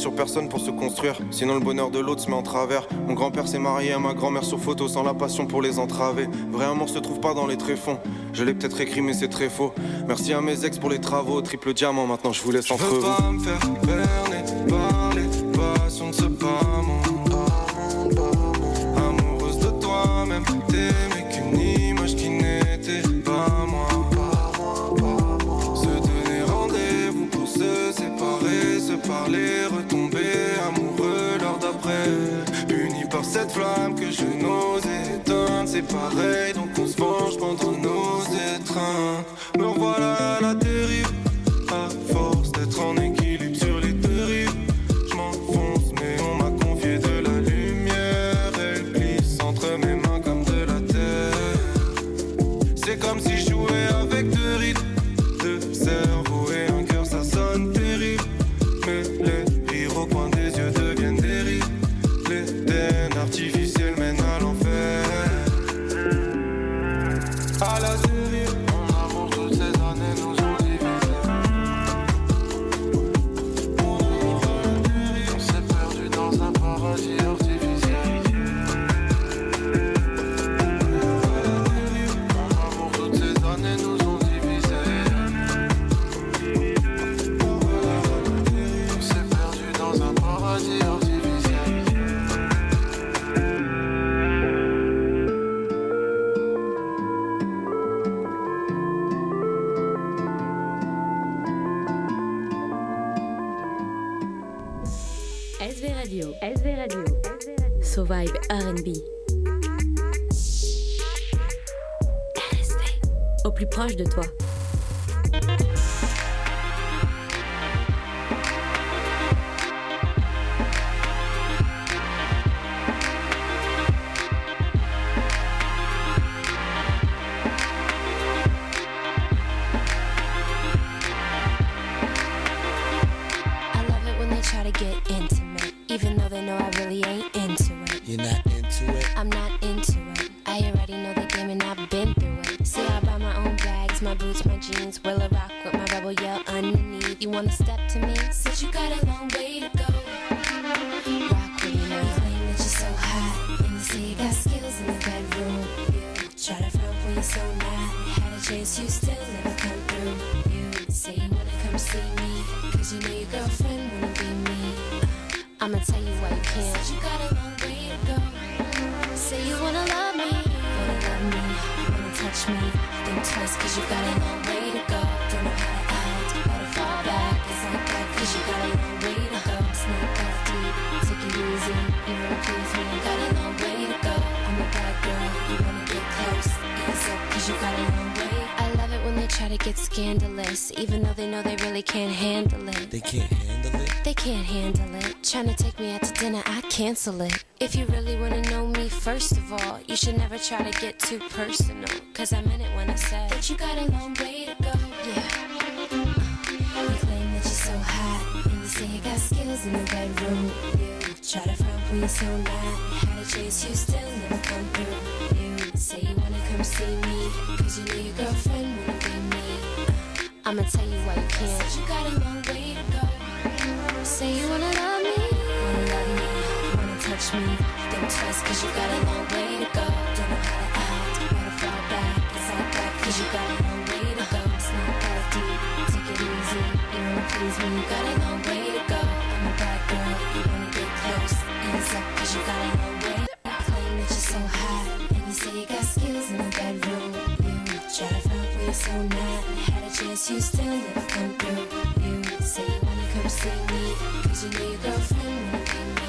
sur personne pour se construire. Sinon le bonheur de l'autre se met en travers. Mon grand-père s'est marié à ma grand-mère sur photo, sans la passion pour les entraver. Vrai amour se trouve pas dans les tréfonds. Je l'ai peut-être écrit mais c'est très faux. Merci à mes ex pour les travaux, triple diamant, maintenant je vous laisse entre vous. Je veux pas me faire berner par les passions de ce bas monde. Amoureuse de toi-même, t'aimais qu'une image qui n'était pas moi. Se donner rendez-vous pour se séparer, se parler, retomber amoureux l'heure d'après. Unis par cette flamme que je n'osais éteindre, c'est pareil, donc on se venge pendant nos étreintes. Me revoilà à la dérive, à force d'être en équilibre sur les deux rives. Je m'enfonce mais on m'a confié de la lumière. Elle glisse entre mes mains comme de la terre. C'est comme si je jouais avec deux rythmes, deux cerveaux et un cœur, ça sonne terrible. Mais les rires au coin des yeux deviennent des rires. L'Éden artificiel mène à l'enfer. À la dérive, mon amour, toutes ces années nous ont divisés. On s'est perdu dans un paradis artificiel. À la dérive, mon amour, toutes ces années nous ont divisés. On s'est perdu dans un paradis artificiel. S V Radio, S V Radio, So Vibe R and B. R S V, au plus proche de toi. I love it when they try to get intimate, even though they know I really ain't into it. You're not into it? I'm not into it. I already know the game and I've been through it. See, I buy my own bags, my boots, my jeans. Will I rock with my rebel yell underneath? You wanna step to me? Said you got a long way to go. Rock with me now. You claim that you're so hot, and you say you got skills in the bedroom. You try to front when you're so mad. Had a chance, you still never come through. You say you wanna come see me, cause you know your girlfriend wouldn't be me. Uh, I'ma tell you why you can't. Said you got a long way to go. Say you wanna love me, wanna love me, wanna touch me. Think twice cause you got a long way to go. Don't know how to act, how to fall back. It's like that cause you got a long way to go. It's not that deep, take it easy. You wanna please me, you got a long way to go. I'm a bad girl, you wanna get close. Ease up cause you got a long way. I love it when they try to get scandalous, even though they know they really can't handle it. They can't handle it? They can't handle it. Tryna take me out to dinner, I cancel it. If you really wanna know me, first of all, you should never try to get too personal. Cause I meant it when I said that you got a long way to go. Yeah. Uh, you claim that you're so hot, and you say you got skills in the bedroom. You try to front when you're so mad. Had a chase, you still never come through. You say you wanna come see me, cause you know your girlfriend wouldn't be me. Uh, I'ma tell you why you can't. Said you got a long way to go. Say you wanna love me, wanna love me, wanna touch me. Think twice cause you got a long way to go. Don't know how to act, how to fall back. It's like that cause you got a long way to go. It's not that deep, take it easy. You wanna please me, you got a long way to go. I'm a bad girl, you wanna get close. Ease up cause you got a long way. Claim that you're so hot, and you say you got skills in the bedroom. You try to front when you're so mad. Had a chance, you still never come through. You say you wanna come see me, cause you know your girlfriend wouldn't be me.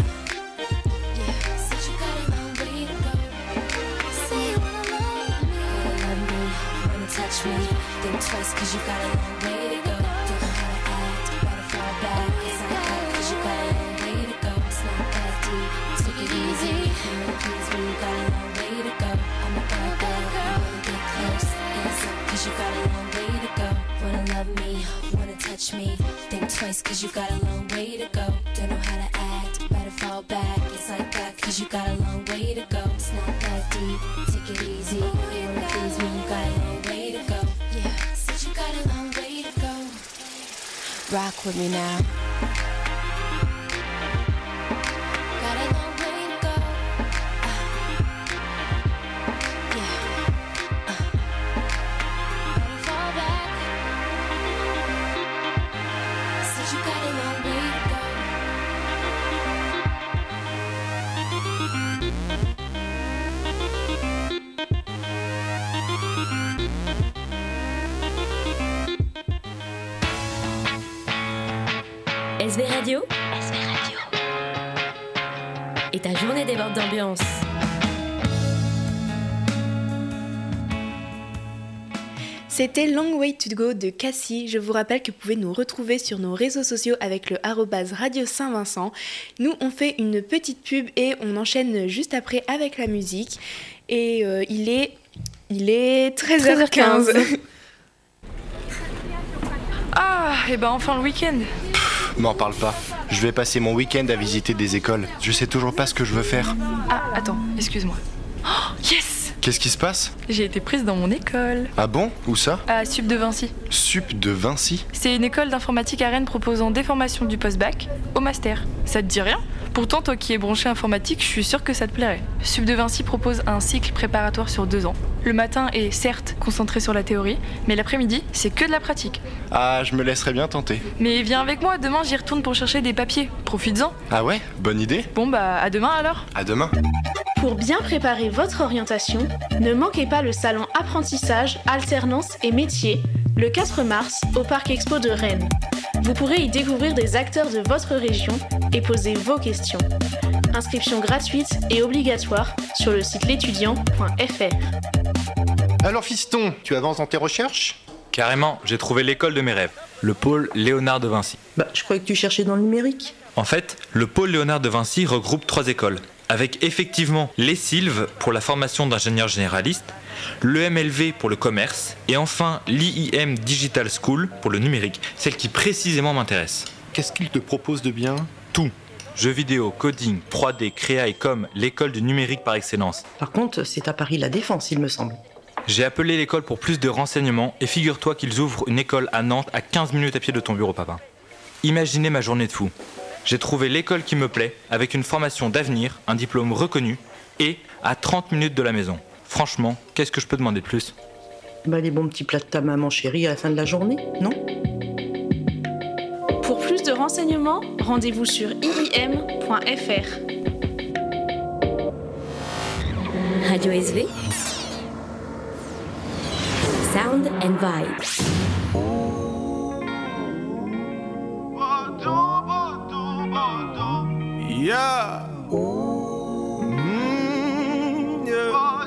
Yeah, said you got a long way to go. Say you wanna love me, wanna love me, wanna touch me. Think twice cause you got a long way to go. Don't know how to act, how to fall back. It's like that cause you got a long way to go. It's not that deep, take it easy. You wanna please me, you got a long way to go. I'm a bad girl, you wanna get close. Ease up cause you got a long way to go. Wanna love me, wanna touch me. Think twice cause you got a long way to go. Don't know how to act, better fall back. It's like that cause you got a long way to go. It's not that deep, take it easy. You wanna please me, you got a long way to go. Yeah, said you got a long way to go. Rock with me now. V Radio. S V Radio. Et ta journée déborde d'ambiance. C'était Long Way to Go de Cassie. Je vous rappelle que vous pouvez nous retrouver sur nos réseaux sociaux avec le arrobase Radio Saint-Vincent. Nous, on fait une petite pub et on enchaîne juste après avec la musique. Et euh, il est, il est treize heures quinze. Ah, et ben enfin le week-end. Pff, m'en parle pas. Je vais passer mon week-end à visiter des écoles. Je sais toujours pas ce que je veux faire. Ah, attends, excuse-moi. Oh, yes! Qu'est-ce qui se passe? J'ai été prise dans mon école. Ah bon? Où ça? À Sup de Vinci. Sup de Vinci? C'est une école d'informatique à Rennes proposant des formations du post-bac au master. Ça te dit rien? Pourtant, toi qui es branché informatique, je suis sûre que ça te plairait. Sup de Vinci propose un cycle préparatoire sur deux ans. Le matin est certes concentré sur la théorie, mais l'après-midi, c'est que de la pratique. Ah, je me laisserais bien tenter. Mais viens avec moi, demain j'y retourne pour chercher des papiers. Profites-en. Ah ouais? Bonne idée. Bon bah, à demain alors. À demain. Pour bien préparer votre orientation, ne manquez pas le salon apprentissage, alternance et métiers, le quatre mars, au Parc Expo de Rennes. Vous pourrez y découvrir des acteurs de votre région et poser vos questions. Inscription gratuite et obligatoire sur le site l'étudiant point f r. Alors fiston, tu avances dans tes recherches? Carrément, j'ai trouvé l'école de mes rêves, le pôle Léonard de Vinci. Bah, je croyais que tu cherchais dans le numérique. En fait, le pôle Léonard de Vinci regroupe trois écoles, avec effectivement l'E S I L V pour la formation d'ingénieur généraliste, l'E M L V pour le commerce, et enfin l'I I M Digital School pour le numérique, celle qui précisément m'intéresse. Qu'est-ce qu'il te propose de bien? Tout. Jeux vidéo, coding, trois D, créa et com, l'école du numérique par excellence. Par contre, c'est à Paris La Défense, il me semble. J'ai appelé l'école pour plus de renseignements et figure-toi qu'ils ouvrent une école à Nantes à quinze minutes à pied de ton bureau, papa. Imaginez ma journée de fou. J'ai trouvé l'école qui me plaît, avec une formation d'avenir, un diplôme reconnu, et à trente minutes de la maison. Franchement, qu'est-ce que je peux demander de plus? Bah, les bons petits plats de ta maman chérie à la fin de la journée, non? Pour plus de renseignements, rendez-vous sur i i m point f r. Radio S V. Sound and Vibes. Yeah. Mm, yeah.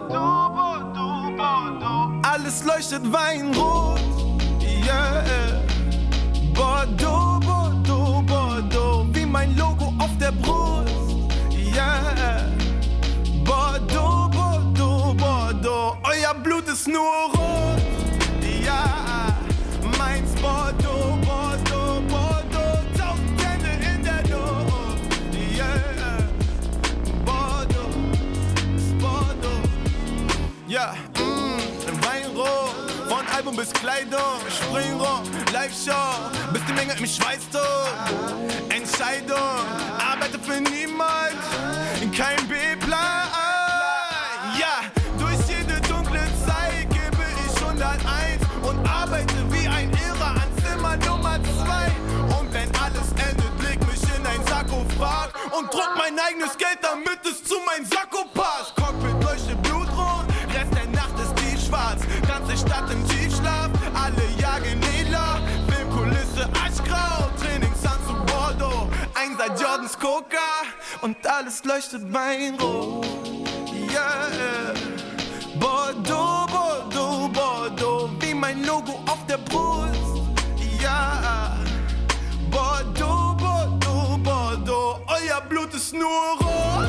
Alles leuchtet weinrot. Yeah. Bordeaux, Bordeaux, Bordeaux, wie mein Logo auf der Brust. Yeah. Bordeaux, Bordeaux, Bordeaux, euer Blut ist nur rot. Ja. Meins Bordeaux, Bordeaux, Bordeaux, tausend Hände in der Luft. Yeah. Bordeaux, Bordeaux. Ja. Mm, Weinrot. Von Album bis Kleidung, Springrock, Live-Show, bis die Menge im Schweißton. Entscheidung, arbeite für niemand, kein B-Plan. Ja, durch jede dunkle Zeit gebe ich hunderteins und arbeite wie ein Irrer an Zimmer Nummer zwei. Und wenn alles endet, leg mich in ein Sarkophag und druck mein eigenes Geld, damit es zu meinem Sakko passt. Cockpit leuchtet blutrot, Rest der Nacht ist tiefschwarz. Ganze Stadt im Tiefschlaf, alle jagen Nela. Filmkulisse aschgrau, Trainingsanzug Bordeaux. Einsatz Jordans Coca und alles leuchtet weinrot. Yeah. Bordeaux, Bordeaux, Bordeaux, wie mein Logo auf der Brust. Ja. Bordeaux, Bordeaux, Bordeaux, euer Blut ist nur rot.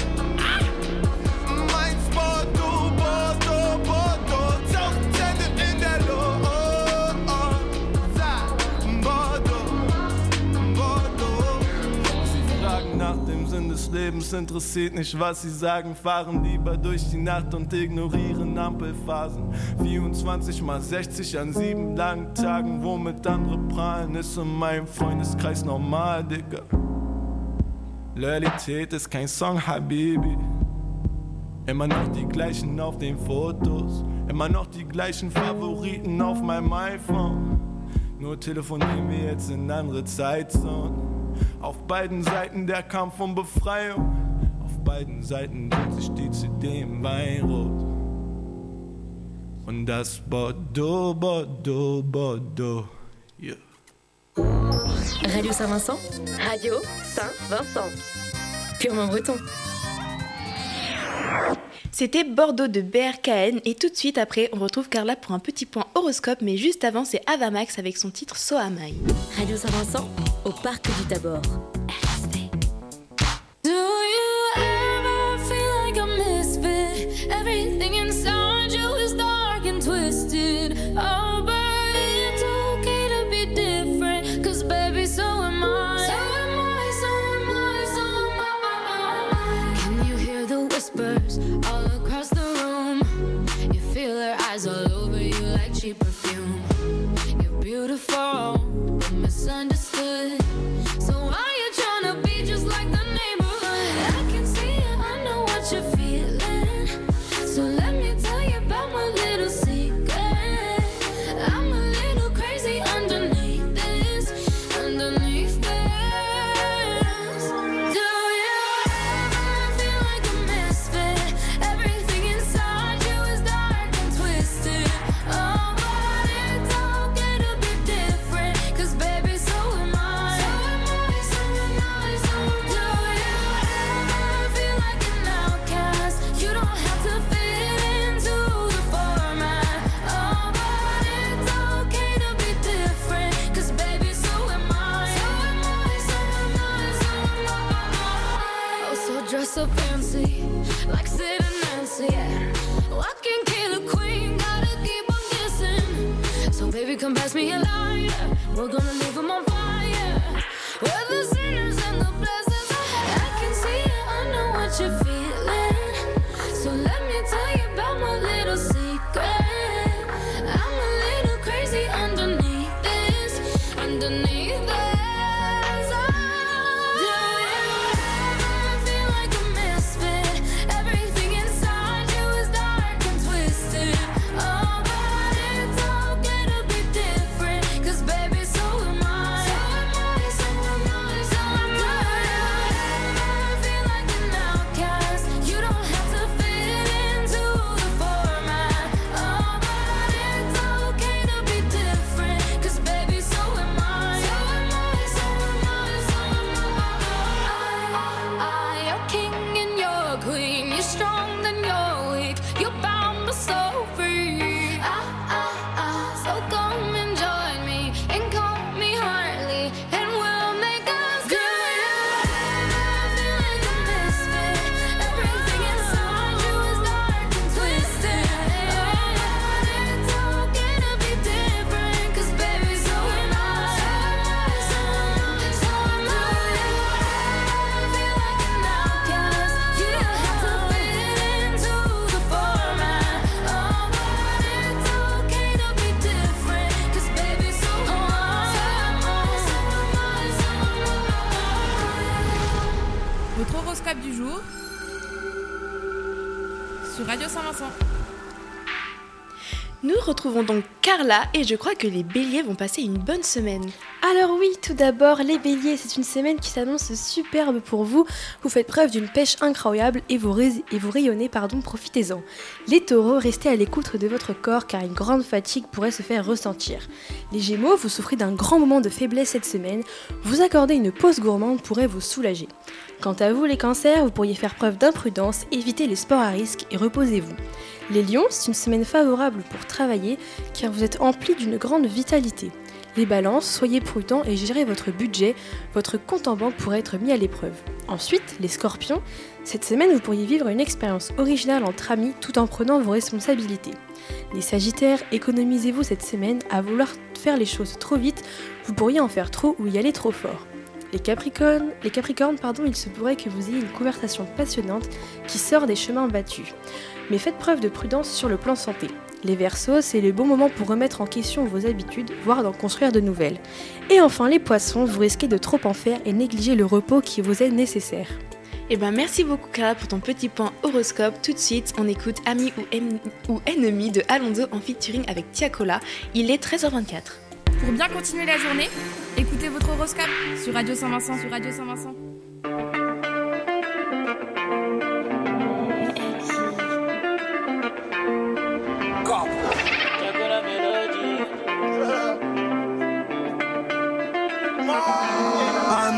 Meins Bordeaux, Bordeaux, Bordeaux, tausend Hände in der Luft. Bordeaux, Bordeaux. Sie fragen nach dem Sinn des Lebens, interessiert nicht, was sie sagen. Fahren lieber durch die Nacht und ignorieren Ampelphasen. vierundzwanzig mal sechzig an sieben langen Tagen, womit andere prahlen, ist in meinem Freundeskreis normal, Digga. Loyalität ist kein Song, Habibi. Immer noch die gleichen auf den Fotos, immer noch die gleichen Favoriten auf meinem iPhone. Nur telefonieren wir jetzt in andere Zeitzonen. Auf beiden Seiten der Kampf um Befreiung. Auf beiden Seiten dreht sich die C D im Weinrot. Und das Bordeaux, Bordeaux, Bordeaux, yeah. Radio Saint-Vincent. Radio Saint-Vincent. Purement breton. C'était Bordeaux de B R K N et tout de suite après, on retrouve Carla pour un petit point horoscope, mais juste avant, c'est Avamax avec son titre So Am I. Radio Saint-Vincent, au parc du Tabor. Do you ever feel like a misfit? Everything inside you is dark and twisted. Oh, but it's okay to be different, 'cause baby, so am I. So am I, so am I, so am I. Can you hear the whispers all across the room? You feel her eyes all over you like cheap perfume. You're beautiful, but misunderstood. So why you tryna be just like the neighborhood? I can see it, I know what you're feeling. So let me tell you about my little secret. I'm a little crazy underneath this, underneath this. Do you ever feel like a misfit? Everything inside you is dark and twisted. Oh, but it's okay to be different, 'cause baby, so am I. So am I, so am I, so am I. Do you ever feel like an outcast? You don't have to fit into the format. Oh, but it's okay to be different, 'cause baby, so am I. So am I, so am I, so am I. Oh, so dress so fancy, like Sid and Nancy, yeah. Walking killer queen, gotta keep on kissing. So baby, come pass me a lighter, we're gonna leave 'em on fire. We're the sinners and the blessings. I can see it, I know what you're feeling. So let me tell you about my little secret. I'm a little crazy underneath this, underneath this. Do you ever feel like a misfit? Everything inside you is dark and twisted. Oh, but it's okay to be different, 'cause baby, so am I. So am I, so am I, so am I. Do you ever feel like an outcast? You don't have to fit into the format. Oh, but it's okay to be different, 'cause baby, so am I. So am I, so am I, so am I. I, you're king and you're queen. You're strong then you're weak. You're bound but so free. I, I, I, so come and join me and call me Harley, and we'll make us good. Do you ever feel like a misfit? Everything inside you is dark and twisted. Oh, but it's okay to be different, 'cause baby, so am I. So am I, so am I, so am I. Do you ever feel like an outcast? You don't have to fit into the format. Oh, but it's okay to be different, 'cause baby, so am I. So am I, so am I, so am I. Votre horoscope du jour sur Radio Saint-Vincent. Nous retrouvons donc Carla et je crois que les béliers vont passer une bonne semaine. Alors oui, tout d'abord, les béliers, c'est une semaine qui s'annonce superbe pour vous. Vous faites preuve d'une pêche incroyable et vous, rais- et vous rayonnez, pardon, profitez-en. Les taureaux, restez à l'écoute de votre corps car une grande fatigue pourrait se faire ressentir. Les gémeaux, vous souffrez d'un grand moment de faiblesse cette semaine. Vous accorder une pause gourmande pourrait vous soulager. Quant à vous, les cancers, vous pourriez faire preuve d'imprudence, évitez les sports à risque et reposez-vous. Les lions, c'est une semaine favorable pour travailler car vous êtes emplis d'une grande vitalité. Les balances, soyez prudents et gérez votre budget, votre compte en banque pourrait être mis à l'épreuve. Ensuite, les scorpions, cette semaine vous pourriez vivre une expérience originale entre amis tout en prenant vos responsabilités. Les sagittaires, économisez-vous cette semaine à vouloir faire les choses trop vite, vous pourriez en faire trop ou y aller trop fort. Les capricornes, les capricornes pardon, il se pourrait que vous ayez une conversation passionnante qui sort des chemins battus. Mais faites preuve de prudence sur le plan santé. Les Verseaux, c'est le bon moment pour remettre en question vos habitudes, voire d'en construire de nouvelles. Et enfin les Poissons, vous risquez de trop en faire et négliger le repos qui vous est nécessaire. Eh ben merci beaucoup Carla pour ton petit point horoscope. Tout de suite, on écoute Ami ou, en- ou Ennemi de Alonso en featuring avec Tiakola. Il est treize heures vingt-quatre. Pour bien continuer la journée, écoutez votre horoscope sur Radio Saint-Vincent, sur Radio Saint-Vincent. Mom.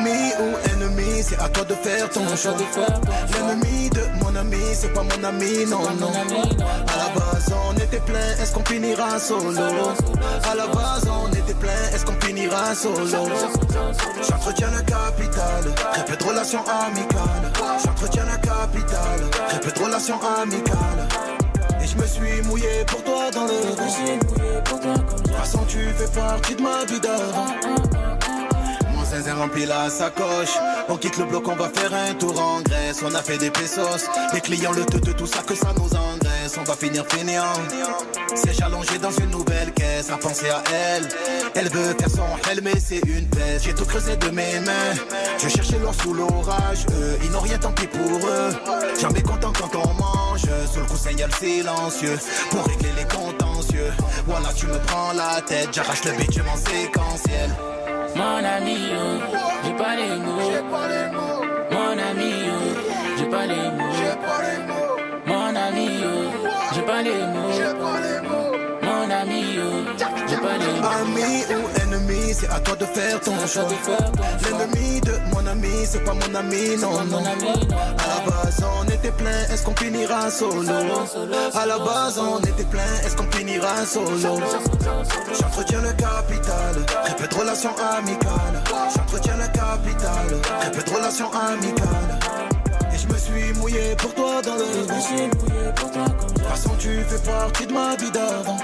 Ami ou ennemi, c'est à toi de faire ton choix. L'ennemi de mon ami, c'est pas mon ami, non, non. À la base, on était plein, est-ce qu'on finira solo? À la base, on était plein, est-ce qu'on finira solo? J'entretiens la capitale, très peu de relations amicales. J'entretiens la capitale, très peu de relations amicales. Et je me suis mouillé pour toi dans le vent. De toute façon tu fais partie de ma vie d'avant. Mon zinzin remplit la sacoche. On quitte le bloc, on va faire un tour en Grèce. On a fait des pesos, les clients le te tout ça que ça nous engraisse. On va finir fainéant. C'est allongé dans une nouvelle caisse. À penser à elle, elle veut faire son hell mais c'est une peste. J'ai tout creusé de mes mains. Je cherchais l'or sous l'orage. Eux, ils n'ont rien, tant pis pour eux. Jamais content quand on mange. Sous le coussin y'a le silencieux. Pour régler les contentieux. Voilà tu me prends la tête. J'arrache le bitume en séquentiel. Mon ami, oh, j'ai pas les mots. Mon ami, oh, j'ai pas les mots. Mon ami, oh, j'ai pas les mots. Mon ami, oh, j'ai pas les mots. Ami ou ennemi, c'est à toi de faire ton choix. L'ennemi de mon ami, c'est pas mon ami, non, non. À la base, on était plein, est-ce qu'on finira solo? À la base, on était plein, est-ce qu'on finira solo? J'entretiens le capital, très peu de relations amicales. J'entretiens le capital, très peu de relations amicales. Et je me suis mouillé pour toi dans le vent. De toute façon tu fais partie de ma vie d'avant.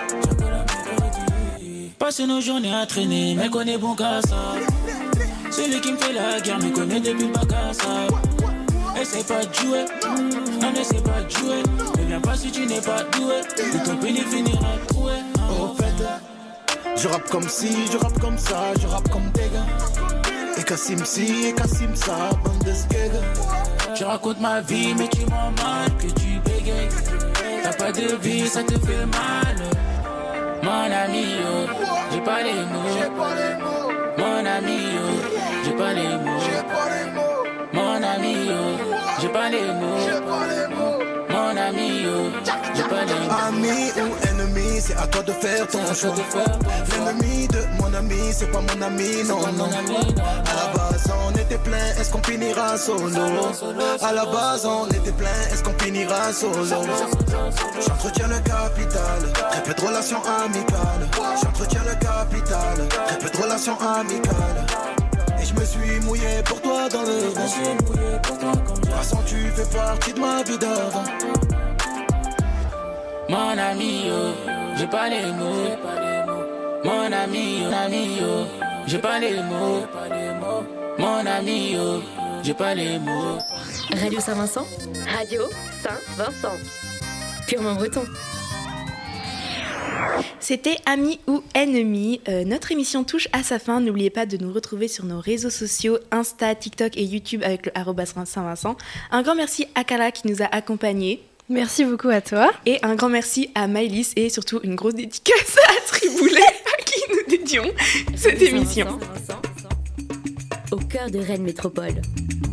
Passer nos journées à traîner, mais qu'on est bon qu'à ça. Celui qui me fait la guerre me connaît depuis le bac à ça. Essaye pas de jouer, non n'essaie pas de jouer. Ne viens pas si tu n'es pas doué, ou ton pénis finira troué. Au fait, je rappe comme si, je rappe comme ça, je rappe comme des gars. Et Kassim si, et Kassim ça, bande de skega. Je raconte ma vie, mais tu m'en mal que tu bégayes. T'as pas de vie, ça te fait mal. Mon ami, oh, j'ai pas les mots. Mon ami, oh, j'ai pas les mots. Mon ami, oh, j'ai pas les mots. Mon ami, oh, j'ai pas les mots. Ami ou ennemi, c'est à toi de faire ton choix. L'ennemi de mon ami, c'est pas mon ami, non, non. À la base, on était plein, est-ce qu'on finira solo? À la base, on était plein, est-ce qu'on finira solo? J'entretiens le capital, très peu de relations amicales. J'entretiens le capital, très peu de relations amicales. Et je me suis mouillé pour toi dans le vent. De toute façon tu fais partie de ma vie d'avant. Mon ami, oh, j'ai pas les mots. Mon ami, oh, ami, oh, j'ai pas les mots. Mon ami, oh, j'ai pas les mots. Radio Saint-Vincent. Radio Saint-Vincent. Purement breton. C'était Amis ou Ennemis. Euh, notre émission touche à sa fin. N'oubliez pas de nous retrouver sur nos réseaux sociaux, Insta, TikTok et YouTube avec le arobase Saint-Vincent. Un grand merci à Carla qui nous a accompagnés. Merci beaucoup à toi. Et un grand merci à Maëlys et surtout une grosse dédicace à Triboulet à qui nous dédions cette émission. Au cœur de Rennes Métropole.